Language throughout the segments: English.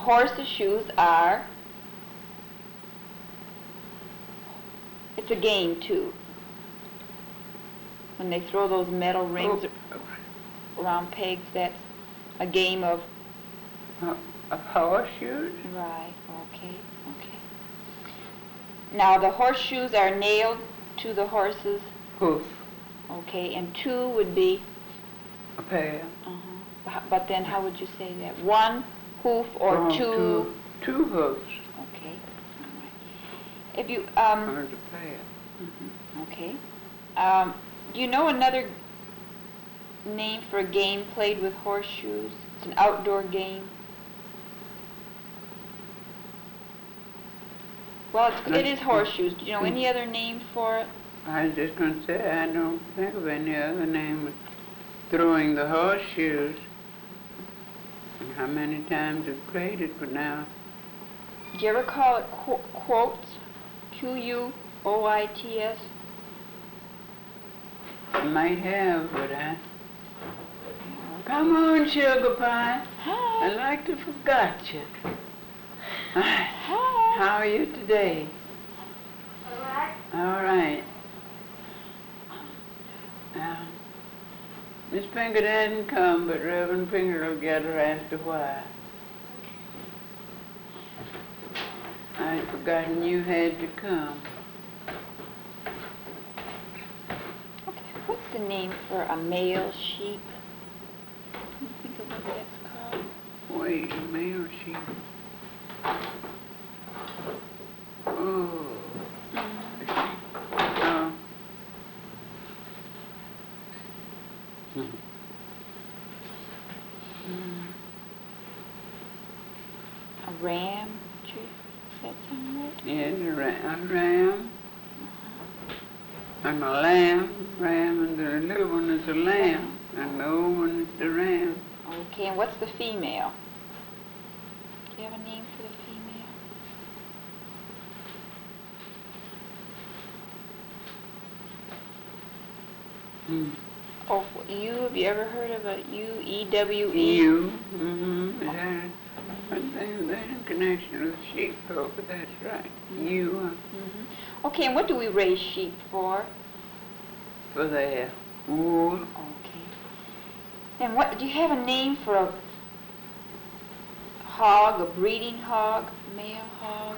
horse's shoes are, it's a game too. When they throw those metal rings around pegs, that's a game of... Of horseshoes? Right, okay. Now the horseshoes are nailed to the horse's... Hoof. Okay, and two would be... A pair. But then how would you say that? One hoof or two? Two hoofs. Okay, all right. If you, Or a pair. okay. Do you know another name for a game played with horseshoes? It's an outdoor game. Well, it is horseshoes. Do you know any other name for it? I was just going to say, I don't think of any other name of throwing the horseshoes. And how many times we've played it, but now... Do you ever call it quotes? Quoits? I might have, but I... Come on, Sugar Pie. Hi. I like to forgot you. Hi. How are you today? All right. All right. Miss Pinkett hasn't come, but Reverend Pinkett will get her after a while. I'd forgotten you had to come. Okay, what's the name for a male sheep? Can you think of what that's called? Wait, male sheep. Oh. A ram? Does that sound right? Yes, a ram. And a lamb. Ram, and the little one is a lamb. And the old one is the ram. Okay, and what's the female? Do you have a name for the female? Oh, have you ever heard of a U-E-W-E? Ewe. They're in connection with sheep, though, but that's right. Ewe. Okay, and what do we raise sheep for? For their wool. Okay. And what, do you have a name for a hog, a breeding hog, male hog?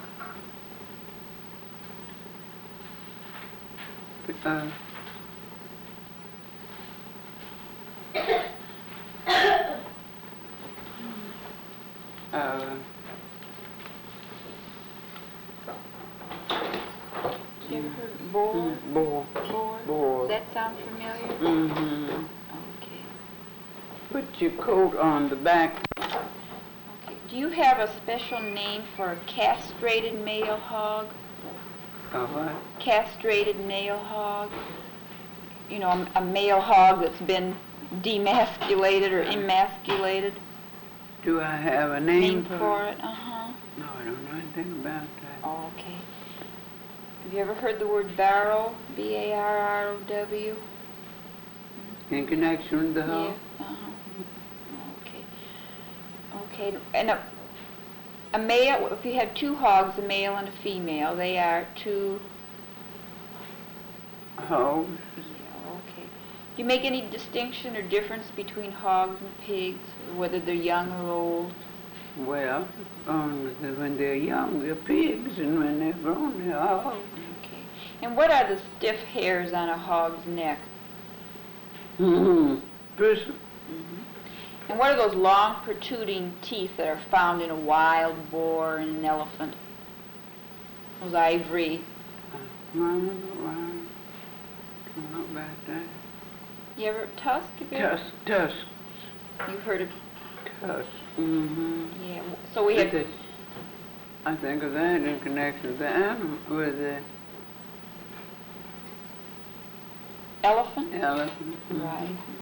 You ever heard of boar? Boar. Does that sound familiar? Okay. Put your coat on the back. Okay. Do you have a special name for a castrated male hog? A what? Castrated male hog? You know, a male hog that's been demasculated or emasculated? Do I have a name for it? No, I don't know anything about that. Oh, okay. Have you ever heard the word barrow? B-A-R-R-O-W? In connection with the hog? Yeah. Okay. And a male, if you have two hogs, a male and a female, they are two... Hogs? Yeah, okay. Do you make any distinction or difference between hogs and pigs, whether they're young or old? Well, when they're young, they're pigs, and when they're grown, they're hogs. Okay. And what are the stiff hairs on a hog's neck? Bristle. And what are those long protruding teeth that are found in a wild boar and an elephant? Those ivory. I don't know about that. You ever tusk? Tusks. You've heard of... Tusks. Yeah. So we have... I think of that in connection with the animal, with the... Elephant? Elephant. Right.